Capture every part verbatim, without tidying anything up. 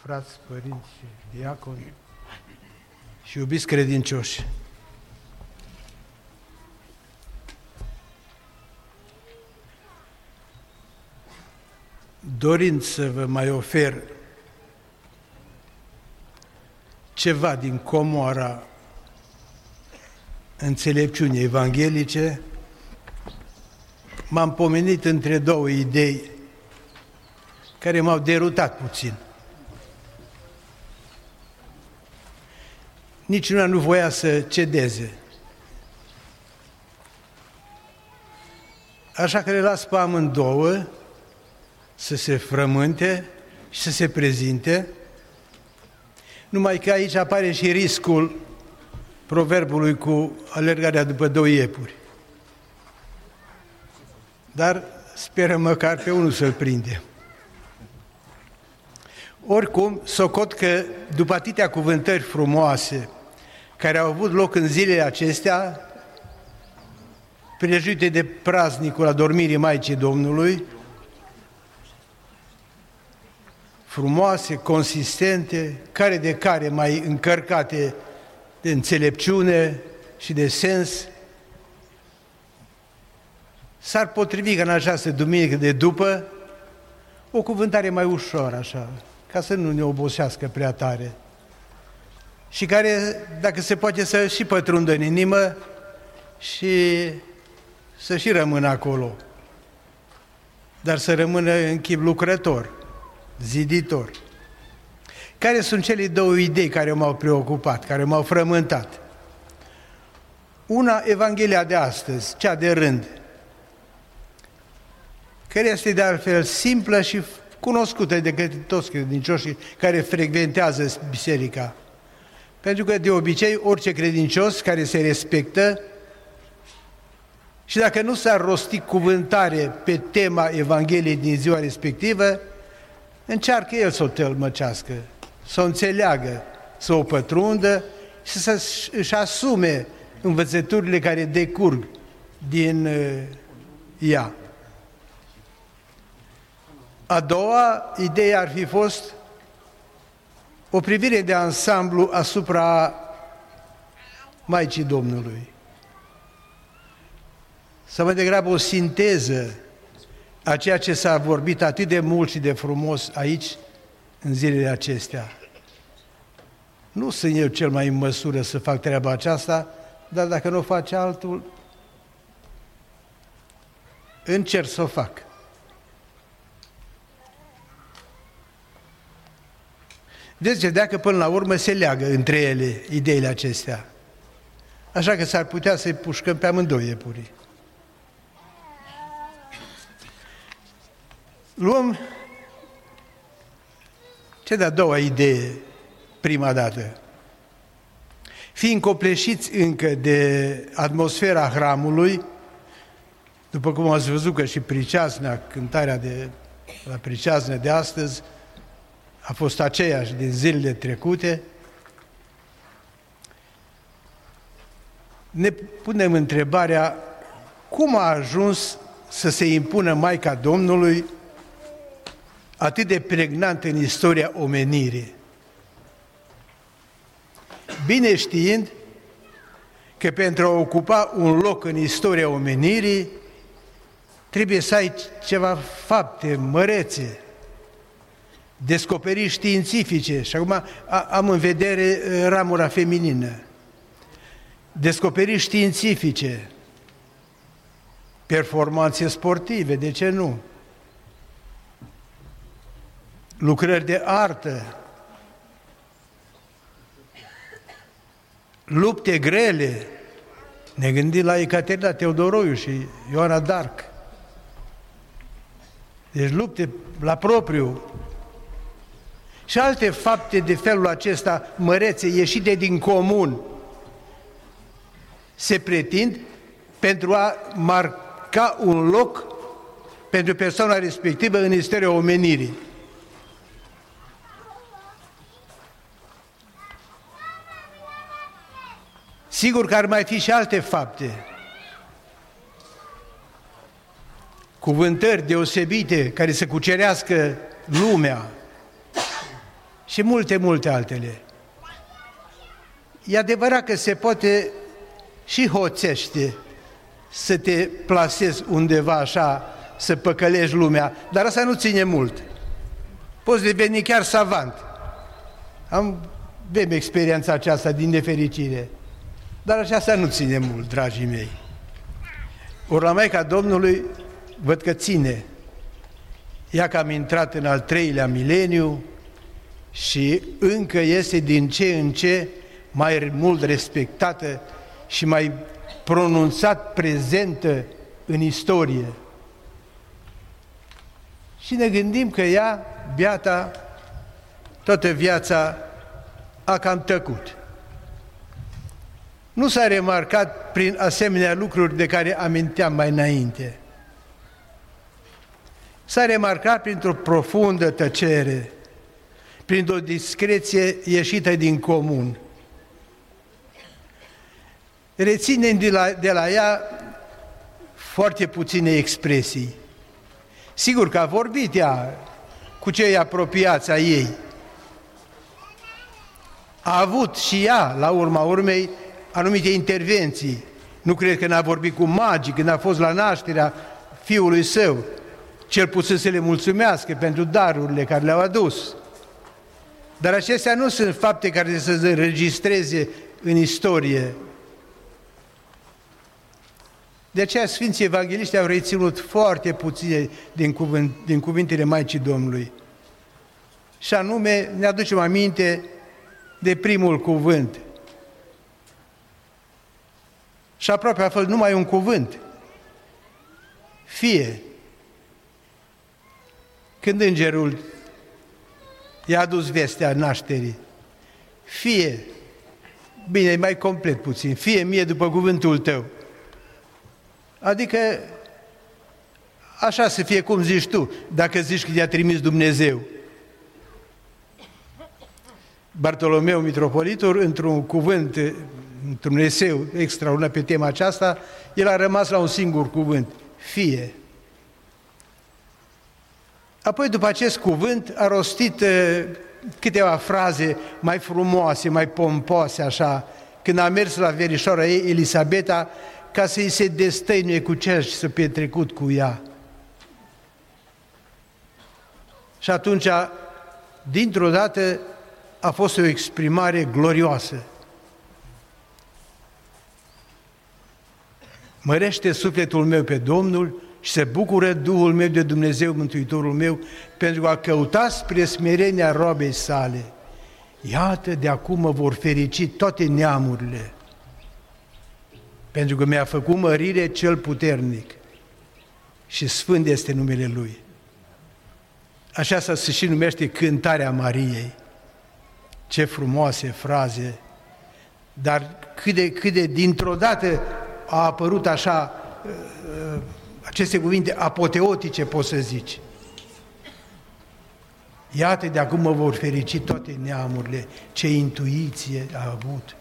frați, părinți și diaconi și iubiți credincioși. Dorind să vă mai ofer ceva din comoara înțelepciunii evanghelice, m-am pomenit între două idei care m-au derutat puțin. Niciuna nu voia să cedeze. Așa că le las pe amândouă să se frământe și să se prezinte, numai că aici apare și riscul proverbului cu alergarea după două iepuri. Dar sperăm măcar pe unul să-l prindem. Oricum, socot că după atâtea cuvântări frumoase care au avut loc în zilele acestea, prelejite de praznicul adormirii Maicii Domnului, frumoase, consistente, care de care mai încărcate de înțelepciune și de sens, s-ar potrivi ca în această duminică de după o cuvântare mai ușoară, așa, ca să nu ne obosească prea tare și care, dacă se poate, să și pătrundă în inimă și să și rămână acolo, dar să rămână în chip lucrător, ziditor. Care sunt cele două idei care m-au preocupat, care m-au frământat? Una, Evanghelia de astăzi, cea de rând, care este de altfel simplă și cunoscută de către toți credincioșii care frecventează biserica. Pentru că, de obicei, orice credincios care se respectă și dacă nu s-ar rosti cuvântare pe tema Evangheliei din ziua respectivă, încearcă el să o tălmăcească, să o înțeleagă, să o pătrundă și să își asume învățăturile care decurg din ea. A doua idee ar fi fost o privire de ansamblu asupra Maicii Domnului. Să mai degrabă o sinteză a ceea ce s-a vorbit atât de mult și de frumos aici, în zilele acestea. Nu sunt eu cel mai în măsură să fac treaba aceasta, dar dacă nu o face altul, încerc să o fac. Deci, dacă până la urmă se leagă între ele ideile acestea. Așa că s-ar putea să-i pușcăm pe amândouă iepurii. Luăm cea de-a doua idee, prima dată. Fiind copleșiți încă de atmosfera hramului, după cum ați văzut că și priceaznea, cântarea de la priceaznă de astăzi, a fost aceeași din zilele trecute, ne punem întrebarea cum a ajuns să se impună Maica Domnului atât de pregnant în istoria omenirii. Bine știind că pentru a ocupa un loc în istoria omenirii trebuie să ai ceva fapte mărețe, descoperiri științifice, și acum am în vedere ramura feminină, descoperiri științifice, performanțe sportive, de ce nu? Lucrări de artă, lupte grele, ne gândim la Ecaterina Teodoroiu și Ioana d'Arc. Deci lupte la propriu și alte fapte de felul acesta mărețe, ieșite din comun, se pretind pentru a marca un loc pentru persoana respectivă în istoria omenirii. Sigur că ar mai fi și alte fapte, cuvântări deosebite care să cucerească lumea și multe, multe altele. E adevărat că se poate și hoțește să te plasezi undeva așa, să păcălești lumea, dar asta nu ține mult. Poți deveni chiar savant. Am, avem experiența aceasta din nefericire, dar aceasta nu ține mult, dragii mei. Ori la Maica Domnului văd că ține. Ea că am intrat în al treilea mileniu și încă este din ce în ce mai mult respectată și mai pronunțat prezentă în istorie. Și ne gândim că ea, beata, toată viața a cam tăcut. Nu s-a remarcat prin asemenea lucruri de care aminteam mai înainte. S-a remarcat printr-o profundă tăcere, printr-o discreție ieșită din comun. Reținem de la, de la ea foarte puține expresii. Sigur că a vorbit ea cu cei apropiați a ei. A avut și ea, la urma urmei, anumite intervenții. Nu cred că n-a vorbit cu magii când a fost la nașterea fiului său, cel puțin să le mulțumească pentru darurile care le-au adus. Dar acestea nu sunt fapte care să se înregistreze în istorie. De aceea Sfinții Evangheliști au reținut foarte puține din, cuvânt, din cuvintele Maicii Domnului. Și anume, ne aducem aminte de primul cuvânt. Și aproape a fost numai un cuvânt. Fie. Când îngerul i-a adus vestea nașterii. Fie. Bine, mai complet puțin. Fie mie după cuvântul tău. Adică, așa să fie cum zici tu, dacă zici că te-a trimis Dumnezeu. Bartolomeu Mitropolitul, într-un cuvânt, într-un eseu extraordinar pe tema aceasta, el a rămas la un singur cuvânt, fie. Apoi, după acest cuvânt, a rostit uh, câteva fraze mai frumoase, mai pompoase, așa, când a mers la verișoara ei, Elisabeta, ca să-i se destăinuie cu ce s-a petrecut cu ea. Și atunci, dintr-o dată, a fost o exprimare glorioasă. Mărește sufletul meu pe Domnul și se bucură Duhul meu de Dumnezeu, Mântuitorul meu, pentru că a căutat spre smerenia roabei sale. Iată, de acum mă vor ferici toate neamurile, pentru că mi-a făcut mărire cel puternic și sfânt este numele Lui. Așa se și numește cântarea Mariei. Ce frumoase fraze, dar cât de, cât de dintr-o dată a apărut așa aceste cuvinte apoteotice, poți să zici. Iată, de acum mă vor ferici toate neamurile, ce intuiție a avut.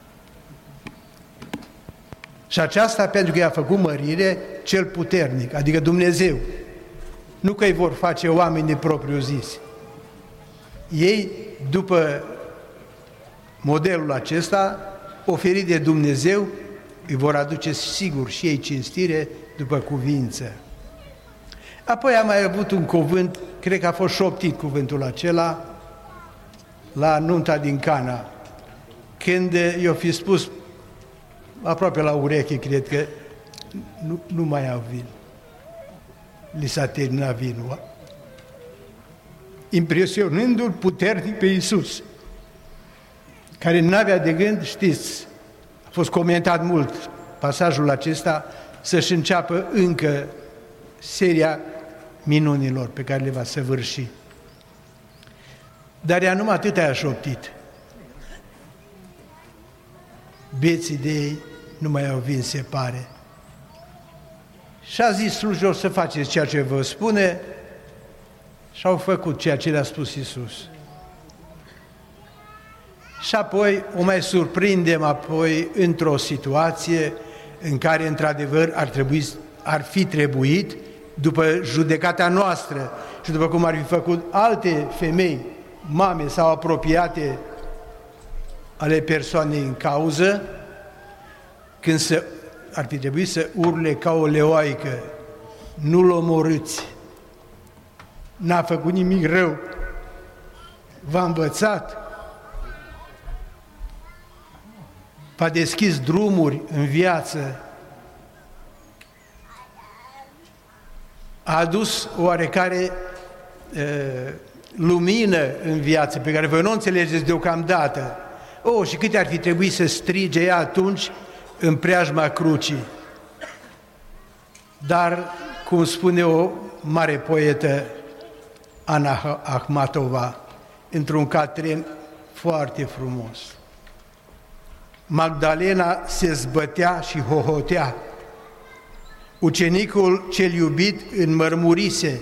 Și aceasta pentru că i-a făcut mărire cel puternic, adică Dumnezeu. Nu că îi vor face oameni de propriu zis. Ei, după modelul acesta, oferit de Dumnezeu, îi vor aduce sigur și ei cinstire după cuvință. Apoi am mai avut un cuvânt, cred că a fost șoptit cuvântul acela, la nunta din Cana, când i-o fi spus aproape la ureche, cred că nu, nu mai au vin. Li s-a terminat vinul. Impresionându-l puternic pe Iisus, care n-avea de gând, știți, a fost comentat mult pasajul acesta, să-și înceapă încă seria minunilor pe care le va săvârși. Dar ea numai atât a șoptit. Beții de ei nu mai au vin, se pare. Și a zis slujilor să faceți ceea ce vă spune și au făcut ceea ce le-a spus Iisus. Și apoi o mai surprindem apoi într-o situație în care într-adevăr ar, trebui, ar fi trebuit, după judecata noastră și după cum ar fi făcut alte femei mame sau apropiate ale persoanei în cauză, când să, ar fi trebuit să urle ca o leoaică, nu-l omorâți, n-a făcut nimic rău, v-a învățat, v-a deschis drumuri în viață, a adus oarecare uh, lumină în viață, pe care voi nu înțelegeți deocamdată. Oh, și câte ar fi trebuit să strige ea atunci în preajma crucii. Dar, cum spune o mare poetă, Ana Akhmatova, într-un catren foarte frumos: Magdalena se zbătea și hohotea, ucenicul cel iubit înmărmurise,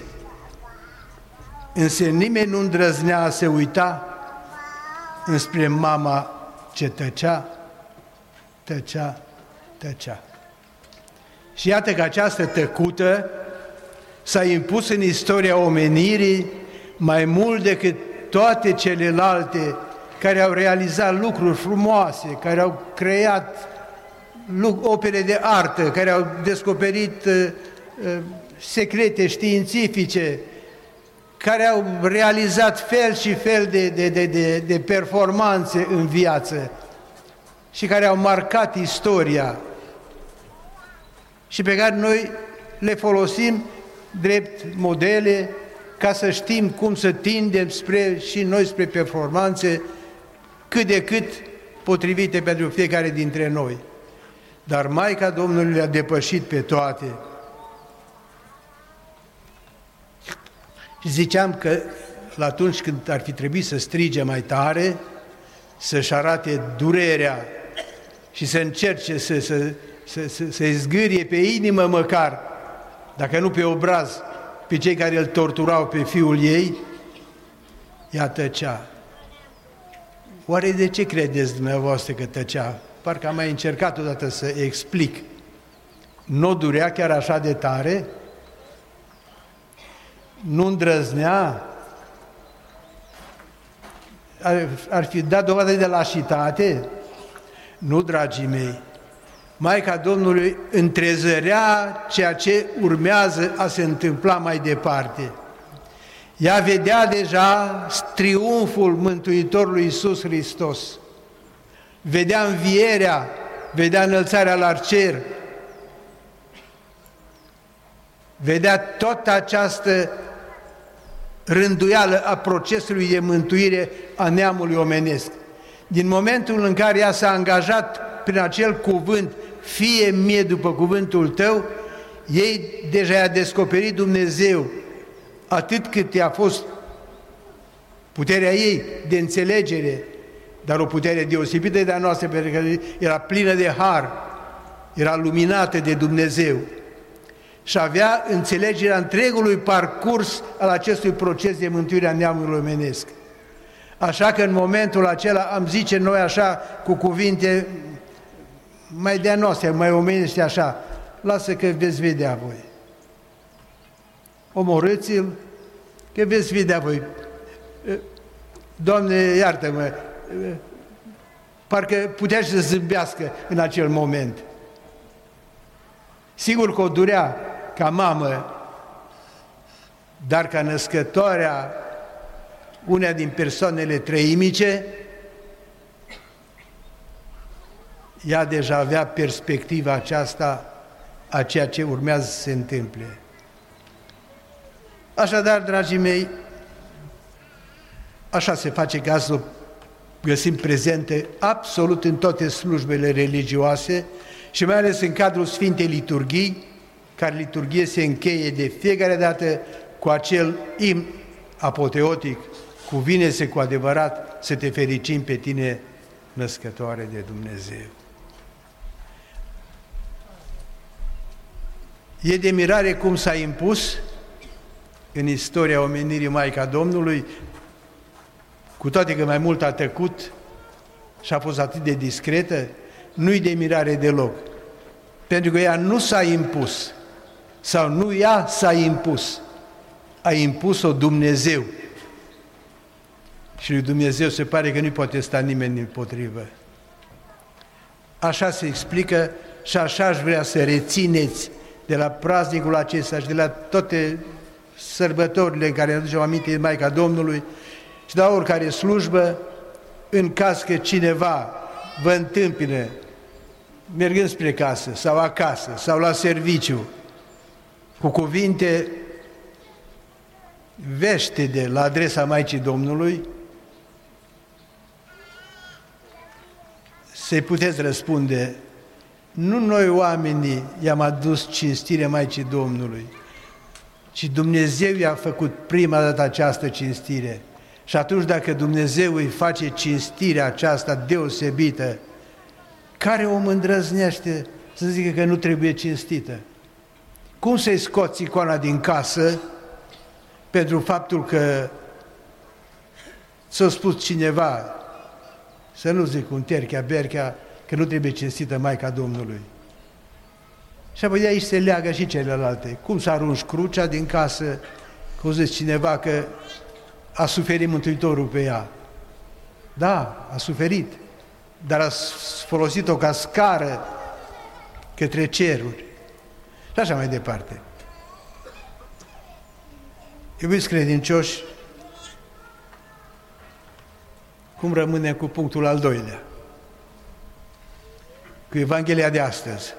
însă nimeni nu îndrăznea să uita înspre mama ce tăcea, tăcea, tăcea. Și iată că această tăcută s-a impus în istoria omenirii mai mult decât toate celelalte care au realizat lucruri frumoase, care au creat opere de artă, care au descoperit uh, uh, secrete științifice, care au realizat fel și fel de, de, de, de, de performanțe în viață și care au marcat istoria și pe care noi le folosim drept modele ca să știm cum să tindem spre, și noi spre performanțe cât de cât potrivite pentru fiecare dintre noi. Dar Maica Domnului le-a depășit pe toate. Și ziceam că atunci când ar fi trebuit să strige mai tare, să-și arate durerea și să încerce să, să, să, să, să-i zgârie pe inimă măcar, dacă nu pe obraz, pe cei care îl torturau pe fiul ei, ea tăcea. Oare de ce credeți dumneavoastră că tăcea? Parcă am mai încercat odată să explic. Nu durea chiar așa de tare? Nu îndrăznea? Ar, ar fi dat dovadă de lașitate? Nu, dragii mei. Maica Domnului întrezărea ceea ce urmează a se întâmpla mai departe. Ea vedea deja triumful Mântuitorului Iisus Hristos, vedea învierea, vedea înălțarea la cer, vedea toată această rânduială a procesului de mântuire a neamului omenesc. Din momentul în care ea s-a angajat prin acel cuvânt, fie mie după cuvântul tău, ei deja i-a descoperit Dumnezeu, atât cât i-a fost puterea ei de înțelegere, dar o putere deosebită de a noastră, pentru că era plină de har, era luminată de Dumnezeu și avea înțelegerea întregului parcurs al acestui proces de mântuire a neamului omenesc. Așa că în momentul acela am zice noi așa, cu cuvinte mai de-a noastră, mai omenește așa: lasă că veți vedea voi. Omorâți-l, că veți vedea voi. Doamne, iartă-mă, parcă putea să zâmbească în acel moment. Sigur că o durea ca mamă, dar ca născătoarea una din persoanele treimice, ea deja avea perspectiva aceasta a ceea ce urmează să se întâmple. Așadar, dragii mei, așa se face că azi o găsim prezente absolut în toate slujbele religioase și mai ales în cadrul Sfintei Liturghii, care liturghie se încheie de fiecare dată cu acel imn apoteotic: cuvine-se cu adevărat să te fericim pe tine, născătoare de Dumnezeu. E de mirare cum s-a impus în istoria omenirii Maica Domnului, cu toate că mai mult a tăcut și a fost atât de discretă, nu-i de mirare deloc, pentru că ea nu s-a impus, sau nu ea s-a impus, a impus-o Dumnezeu. și lui Dumnezeu se pare că nu poate sta nimeni împotrivă. Așa se explică și așa aș vrea să rețineți de la praznicul acesta și de la toate sărbătorile în care ne aducem aminte de Maica Domnului și de la oricare slujbă, în caz că cineva vă întâmpină mergând spre casă sau acasă sau la serviciu cu cuvinte veștede la adresa Maicii Domnului, să-i puteți răspunde: nu noi oamenii i-am adus cinstire Maicii Domnului, ci Dumnezeu i-a făcut prima dată această cinstire. Și atunci, dacă Dumnezeu îi face cinstirea aceasta deosebită, care om îndrăznește să zică că nu trebuie cinstită? Cum să-i scoți icoana din casă pentru faptul că s-a spus cineva, să nu zic un terchea, berchea, că nu trebuie cinstită Maica Domnului? Și apoi de aici se leagă și celelalte. Cum să arunci crucea din casă, cum zice cineva că a suferit Mântuitorul pe ea? Da, a suferit, dar a folosit-o ca scară către ceruri. Și așa mai departe. Iubiți credincioși, cum rămânem cu punctul al doilea? Cu Evanghelia de astăzi.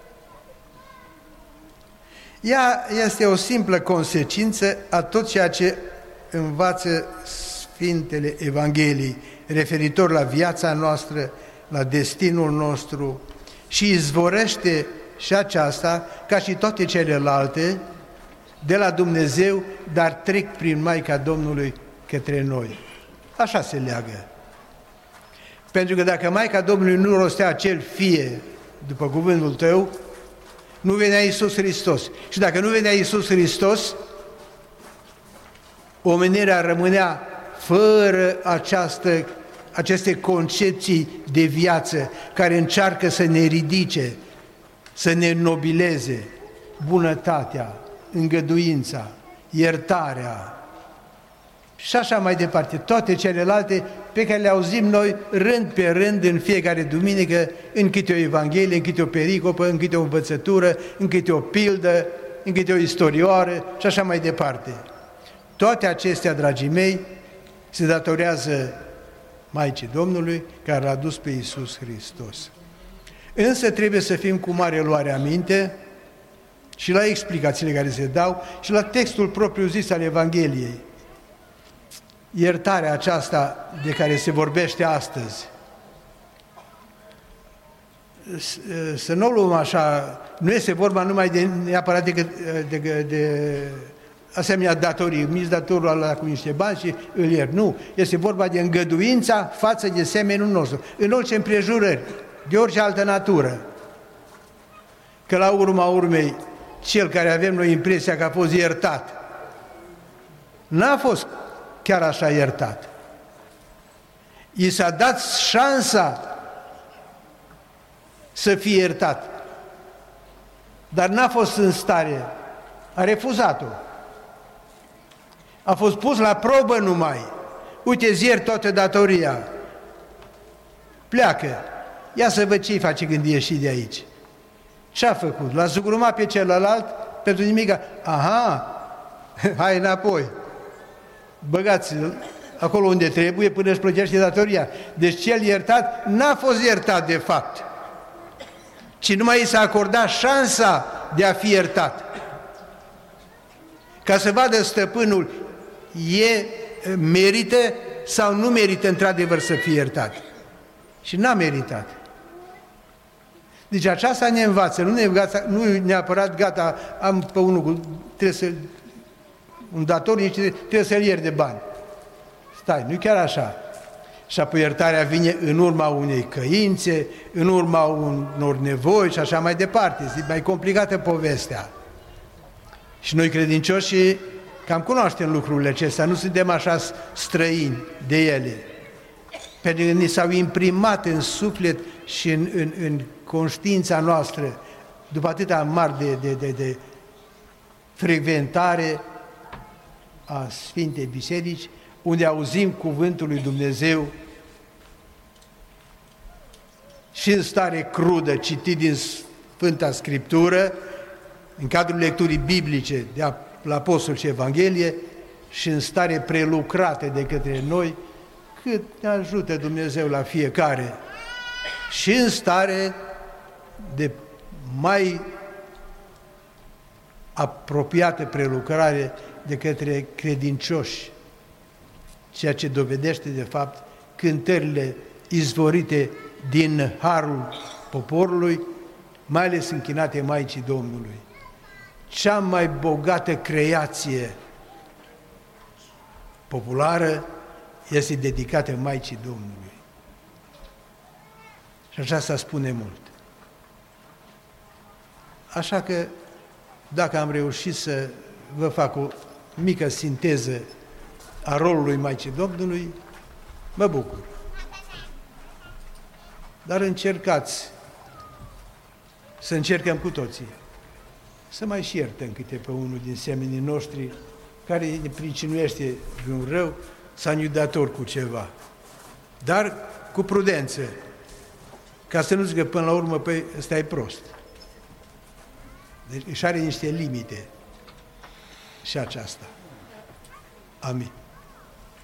Ea este o simplă consecință a tot ceea ce învață Sfintele Evanghelii referitor la viața noastră, la destinul nostru, și izvorăște și aceasta, ca și toate celelalte, de la Dumnezeu, dar trec prin Maica Domnului către noi. Așa se leagă. Pentru că dacă Maica Domnului nu rostea acel fie după cuvântul tău, nu venea Iisus Hristos. Și dacă nu venea Iisus Hristos, omenirea rămânea fără această, aceste concepții de viață care încearcă să ne ridice, să ne nobileze bunătatea, îngăduința, iertarea și așa mai departe. Toate celelalte pe care le auzim noi rând pe rând în fiecare duminică, în câte o Evanghelie, în câte o pericopă, în câte o învățătură, în câte o pildă, în câte o istorioară și așa mai departe. Toate acestea, dragii mei, se datorează Maicii Domnului, care l-a dus pe Iisus Hristos. Însă trebuie să fim cu mare luare aminte și la explicațiile care se dau și la textul propriu-zis al Evangheliei. Iertarea aceasta de care se vorbește astăzi, să nu o luăm așa, nu este vorba numai de neapărat de, de, de, de asemenea datorii, mici datorul ăla cu niște bani și îl iert. Nu, este vorba de îngăduința față de semenul nostru, în orice împrejurări, de orice altă natură. Că la urma urmei, cel care avem noi impresia că a fost iertat, n-a fost chiar așa iertat. I s-a dat șansa să fie iertat, dar n-a fost în stare, a refuzat-o. A fost pus la probă numai. Uite, îți iert toată datoria. Pleacă. Ia să văd ce-i face când ieși de aici. Ce-a făcut? L-a zugrumat pe celălalt pentru nimic. Aha, hai înapoi. Băgați-l acolo unde trebuie până își plătește datoria. Deci cel iertat n-a fost iertat de fapt, ci numai i s-a acordat șansa de a fi iertat. Ca să vadă stăpânul, e, merită sau nu merită într-adevăr să fie iertat. Și n-a meritat. Deci aceasta ne învață, nu, ne învață, nu neapărat gata, am pe unul cu, trebuie să, un dator, trebuie să-l iert de bani. Stai, nu chiar așa. Și apoi iertarea vine în urma unei căințe, în urma unor nevoi și așa mai departe. Este mai complicată povestea. Și noi credincioși cam cunoaștem lucrurile acestea, nu suntem așa străini de ele. Pentru că ni s-au imprimat în suflet și în, în, în conștiința noastră, după atâta mari de, de, de, de frecventare a Sfintei Biserici, unde auzim cuvântul lui Dumnezeu și în stare crudă, citit din Sfânta Scriptură, în cadrul lecturii biblice de la Apostol și Evanghelie, și în stare prelucrate de către noi, cât ne ajută Dumnezeu la fiecare, și în stare de mai apropiată prelucrare de către credincioși, ceea ce dovedește de fapt cântările izvorite din harul poporului, mai ales închinate Maicii Domnului. Cea mai bogată creație populară este dedicată Maicii Domnului. Și așa se spune mult. Așa că, dacă am reușit să vă fac o mică sinteză a rolului Maicii Domnului, mă bucur. Dar încercați să încercăm cu toții să mai și iertăm câte pe unul din semenii noștri care ne pricinuiește vreun rău sau ne-i dator cu ceva. Dar cu prudență, ca să nu zică până la urmă, păi ăsta e prost. Deci își are niște limite și aceasta. Amin.